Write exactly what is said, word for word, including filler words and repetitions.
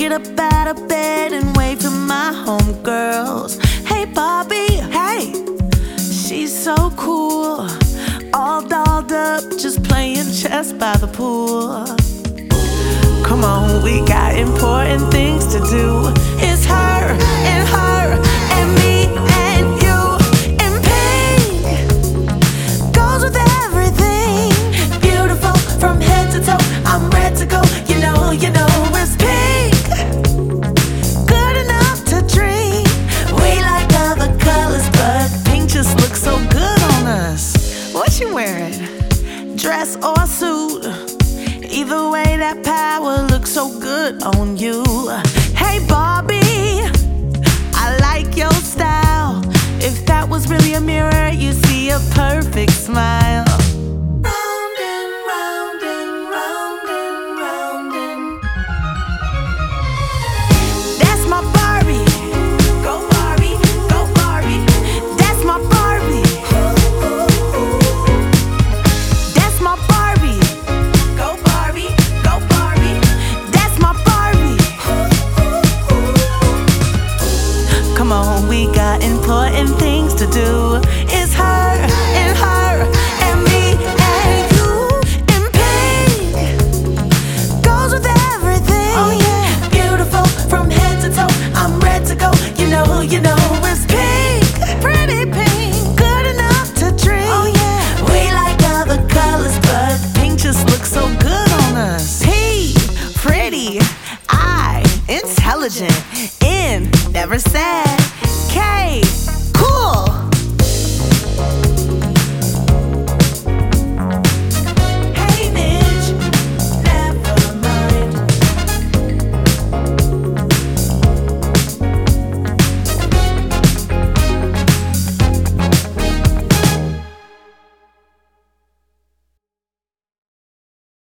get up out of bed and wave to my homegirls. Hey Bobby, hey, she's so cool, all dolled up, just playing chess by the pool. Come on, we got important things to do. It's her and her and me and you. And pink goes with everything. Beautiful from head to toe, I'm ready to go. You know, you know, it's pink, good enough to dream. We like other colors, but pink just looks so good on us. What you wearing? Dress or suit? Either way, that power looks so good on you. Hey Barbie, I like your style. If that was really a mirror, you see a perfect smile. Round and round and round and round and that's my Barbie. Go Barbie, go Barbie. That's my Barbie. That's my Barbie. Go Barbie, go Barbie. That's my Barbie. Come on, we got important things to do. It's her and her and me and you. And pink goes with everything. Oh yeah, beautiful from head to toe, I'm ready to go. You know, you know, it's pink, pretty pink, good enough to dream. Oh yeah, we like other colors, but pink just looks so good on us. P, pretty, I, intelligent, N, never sad.